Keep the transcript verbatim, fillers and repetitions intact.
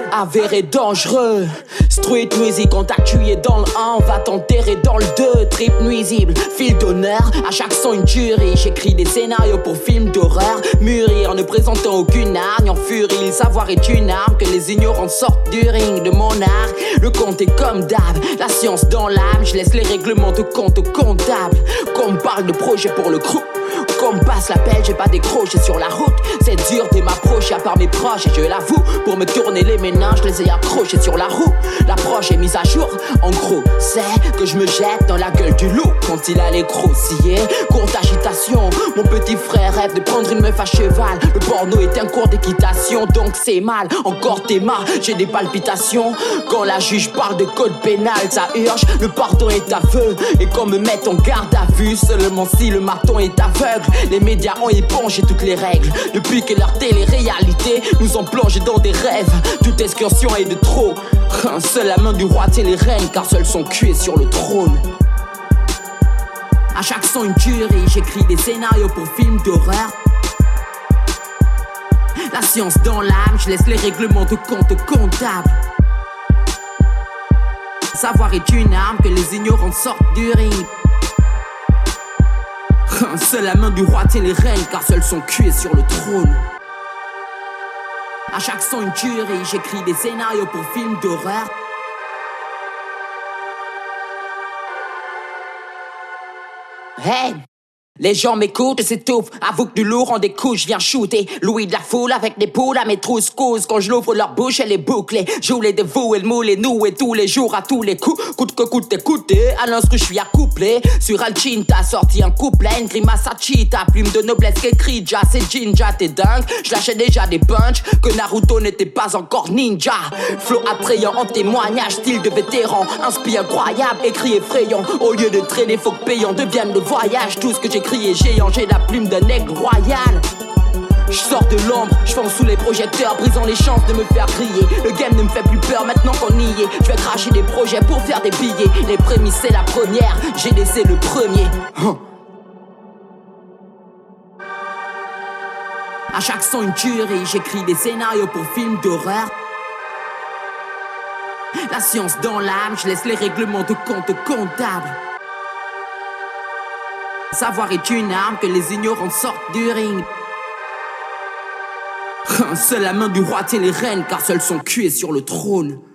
avéré dangereux. Street music, contact tu es dans le un, on va t'enterrer dans le deux. Trip nuisible, fil d'honneur, à chaque son une tuerie. J'écris des scénarios pour films d'horreur. Mûrir, ne présentant aucune hargne en furie. Le savoir est une arme, que les ignorants sortent du ring de mon art. Le compte est comme d'hab, la science dans l'âme. Je laisse les règlements de compte au comptable. Qu'on me parle de projet pour le crew, qu'on me passe l'appel, j'ai pas décroché sur la route. C'est dur de m'approcher à part mes proches, et je l'avoue, pour me tourner les méninges, je les ai accrochés sur la roue. L'approche est mise à jour, en gros, c'est que je me jette dans la gueule du loup quand il allait grossiller. Courte agitation, mon petit frère rêve de prendre une meuf à cheval. Le porno est un cours d'équitation, donc c'est mal. Encore tes mains, j'ai des palpitations. Quand la juge parle de code pénal, ça urge, le pardon est aveu. Et qu'on me mette en garde à vue, seulement si le marteau est aveugle. Les médias ont épongé toutes les règles. Depuis que leur télé-réalité nous ont plongé dans des rêves. Toute excursion est de trop. Seule la main du roi tient les rênes, car seul son cul est sur le trône. À chaque son une tuerie, j'écris des scénarios pour films d'horreur. La science dans l'âme, je laisse les règlements de compte comptables. Savoir est une arme, que les ignorants sortent du ring. Seule la main du roi tient les rênes, car seul son cul est sur le trône. À chaque son une tuerie, j'écris des scénarios pour films d'horreur. Hey! Les gens m'écoutent et s'étouffent. Avoue que du lourd en des couches, viens shooter Louis de la foule avec des poules à mes trousses cause. Quand je l'ouvre leur bouche elle est bouclée. Joue les dévouer, le moule et nous et tous les jours à tous les coups. Coûte que coûte écouter. À l'instru je suis accouplé. Sur Alchin t'as sorti un couplet. Une grimace à cheetah, plume de noblesse qu'écrit Ja. C'est Jinja, t'es dingue. Je lâchais déjà des punch que Naruto n'était pas encore ninja. Flow attrayant en témoignage, style de vétéran. Inspi incroyable, écrit effrayant. Au lieu de traîner faut que payant devienne le voyage. Tout ce que j'ai crié géant, j'ai la plume d'un aigle royal. Je sors de l'ombre, je fonce sous les projecteurs, brisant les chances de me faire griller. Le game ne me fait plus peur maintenant qu'on y est. Je vais cracher des projets pour faire des billets. Les prémices c'est la première, j'ai laissé le premier. Huh. À chaque son une tuerie, j'écris des scénarios pour films d'horreur. La science dans l'âme, je laisse les règlements de compte comptables. Savoir est une arme, que les ignorants sortent du ring. Seule la main du roi tient les rênes, car seul son cul est sur le trône.